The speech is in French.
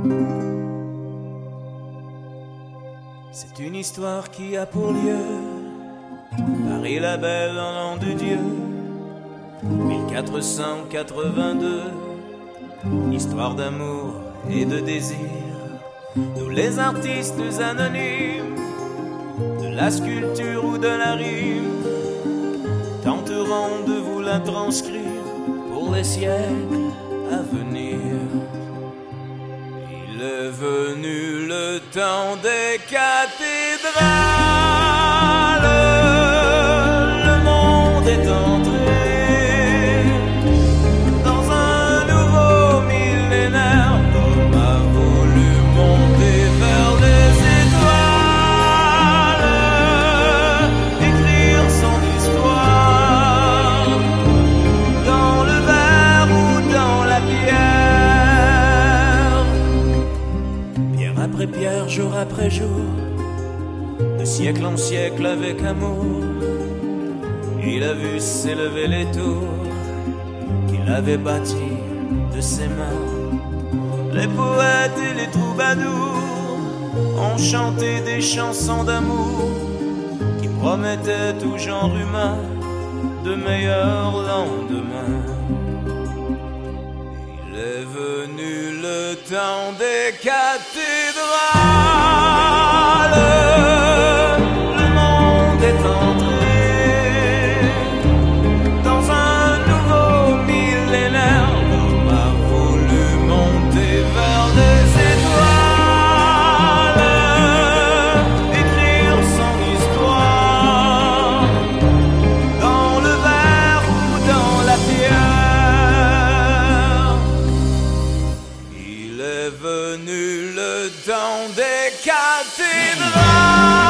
C'est une histoire qui a pour lieu Paris la belle en l'an de Dieu 1482. Histoire d'amour et de désir. Nous les artistes anonymes de la sculpture ou de la rime tenterons de vous la transcrire pour les siècles à venir. Il est venu le temps des cathédrales. Le monde est entré dans un nouveau millénaire. L'homme a voulu monter vers les étoiles, écrire son histoire dans le verre ou dans la pierre. Pierre après pierre, jour après jour, de siècle en siècle avec amour, il a vu s'élever les tours qu'il avait bâties de ses mains. Les poètes et les troubadours ont chanté des chansons d'amour qui promettaient tout genre humain de meilleurs lendemains. Il est venu le temps des cathédrales. Le monde est entré dans un nouveau millénaire. L'homme a voulu monter vers les étoiles, écrire son histoire dans le verre ou dans la pierre. Il est venu le temps des cathédrales.